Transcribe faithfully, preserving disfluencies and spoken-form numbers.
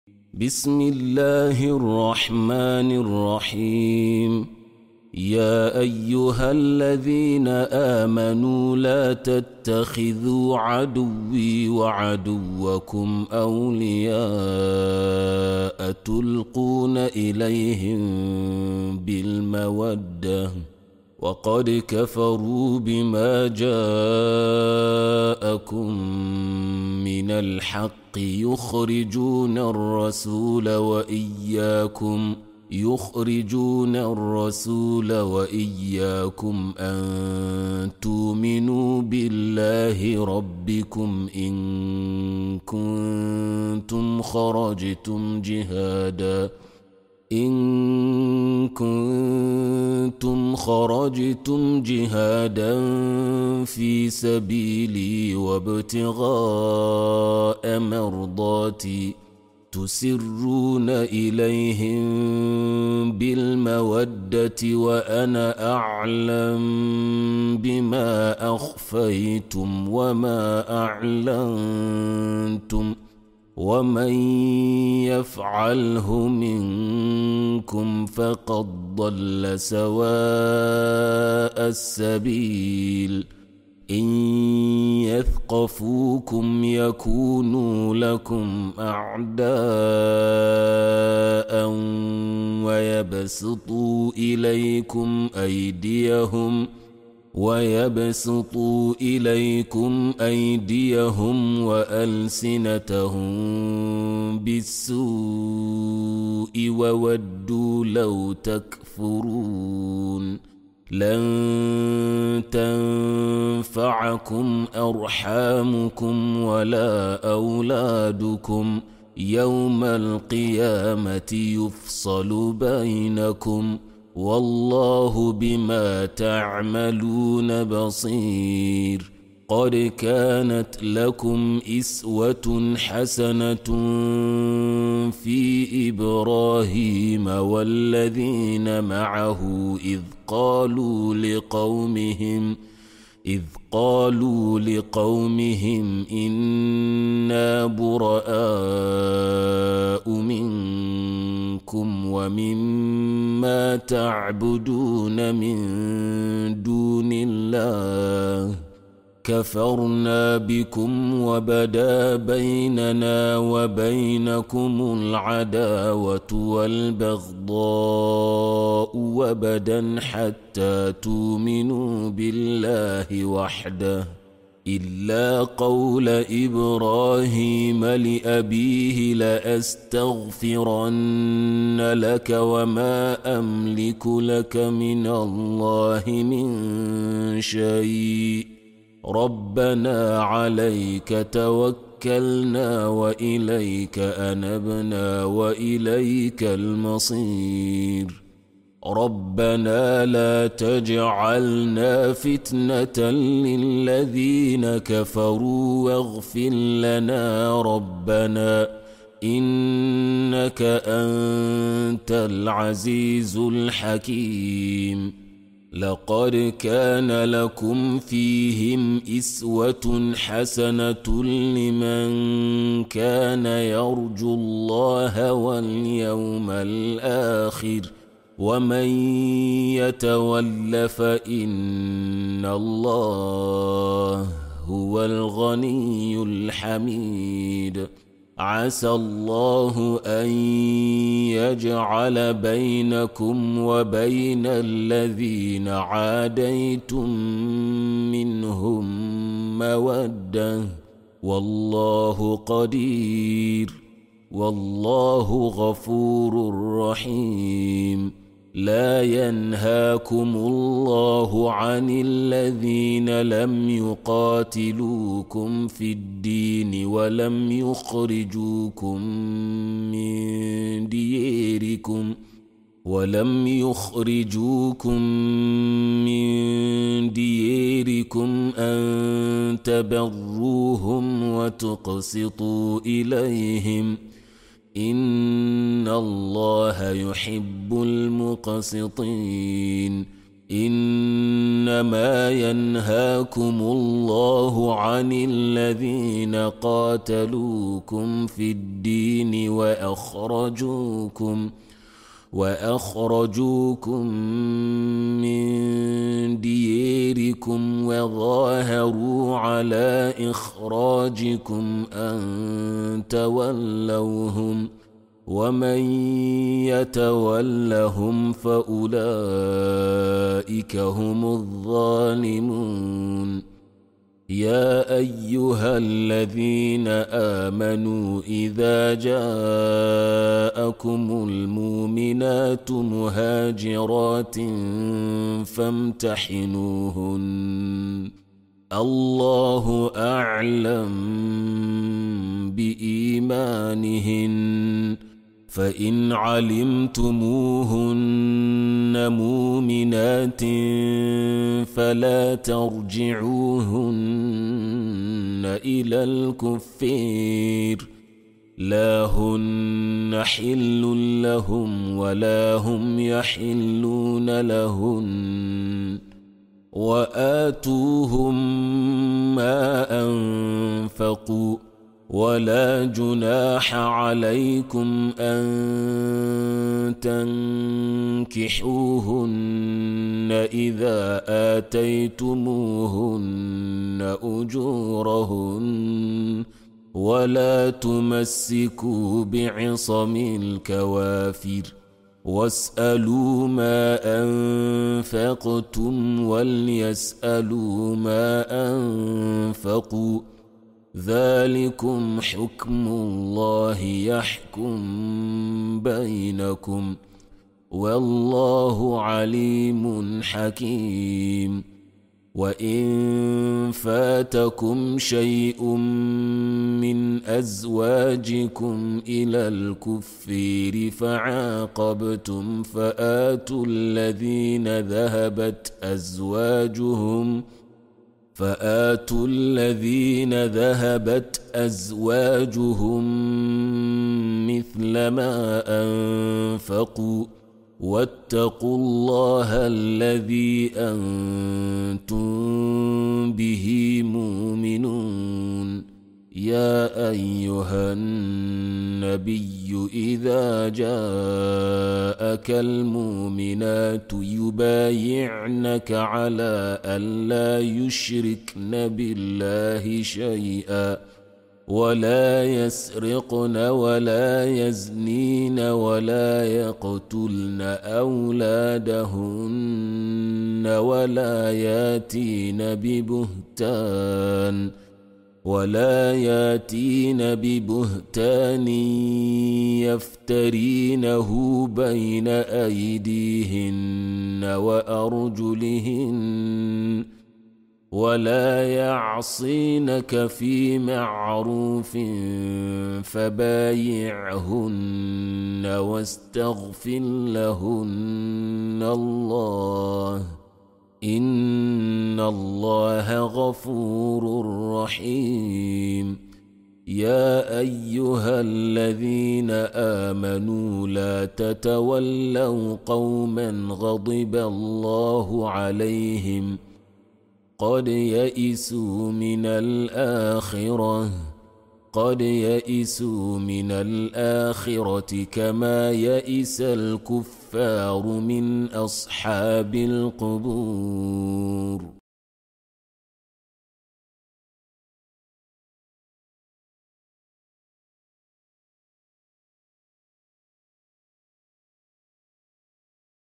بسم الله الرحمن الرحيم. يا أيها الذين آمنوا لا تتخذوا عدوي وعدوكم أولياء تلقون إليهم بالمودة وقد كفروا بما جاءكم من الحق يخرجون الرسول وإياكم يخرجون الرسول وإياكم أن تؤمنوا بالله ربكم إن كنتم خرجتم جهادا إن كنتم خرجتم جهادا في سبيلي وابتغاء مرضاتي تسرون إليهم بالمودة وأنا أعلم بما أخفيتم وما أعلنتم ومن يفعله منكم فقد ضل سواء السبيل. إن يثقفوكم يكونوا لكم أعداء ويبسطوا إليكم أيديهم ويبسطوا إليكم أيديهم وألسنتهم بالسوء وودوا لو تكفرون. لن تنفعكم أرحامكم ولا أولادكم يوم القيامة يفصل بينكم والله بما تعملون بصير. قد كانت لكم إسوة حسنة في إبراهيم والذين معه إذ قالوا لقومهم إذ قالوا لقومهم إنا براء منكم ومما تعبدون من دون الله كفرنا بكم وبدا بيننا وبينكم العداوة والبغضاء وبدا حتى تؤمنوا بالله وحده إلا قول إبراهيم لأبيه لأستغفرن لك وما أملك لك من الله من شيء ربنا عليك توكلنا وإليك أنبنا وإليك المصير. ربنا لا تجعلنا فتنة للذين كفروا واغفر لنا ربنا إنك أنت العزيز الحكيم. لقد كان لكم فيهم إسوة حسنة لمن كان يرجو الله واليوم الآخر ومن يتول فإن الله هو الغني الحميد. عسى الله أن يجعل بينكم وبين الذين عاديتم منهم مودة والله قدير والله غفور رحيم. لا ينهاكم الله عن الذين لم يقاتلوكم في الدين ولم يخرجوكم من ديركم ولم يخرجوكم من ديركم أن تبروهم وتقسطوا إليهم إن الله يحب المقسطين. إنما ينهاكم الله عن الذين قاتلوكم في الدين وأخرجوكم وأخرجوكم من ديركم وظاهروا على إخراجكم أن تولوهم ومن يتولهم فأولئك هم الظالمون. يا أيها الذين آمنوا إذا جاءكم المؤمنات مهاجرات فامتحنوهن الله أعلم بإيمانهن فإن علمتموهن مؤمنات فلا ترجعوهن إلى الكفار لا هن حل لهم ولا هم يحلون لهن وآتوهم ما أنفقوا ولا جناح عليكم أن تنكحوهن إذا آتيتموهن أجورهن ولا تمسكوا بعصم الكوافر واسألوا ما أنفقتم وليسألوا ما أنفقوا ذلكم حكم الله يحكم بينكم والله عليم حكيم. وإن فاتكم شيء من أزواجكم إلى الكفار فعاقبتم فآتوا الذين ذهبت أزواجهم فآتوا الذين ذهبت أزواجهم مثل ما أنفقوا واتقوا الله الذي أنتم به مؤمنون. يا أيها النبي إذا جاءك المؤمنات يبايعنك على ألا يشركن بالله شيئا ولا يسرقن ولا يزنين ولا يقتلن أولادهن ولا ياتين ببهتان ولا ياتين ببهتان يفترينه بين أيديهن وأرجلهن ولا يعصينك في معروف فبايعهن واستغفر لهن الله إن الله غفور رحيم. يا أيها الذين آمنوا لا تتولوا قوما غضب الله عليهم قد يئسوا من الآخرة قد يئسوا من الآخرة كما يئس الكفار من أصحاب القبور.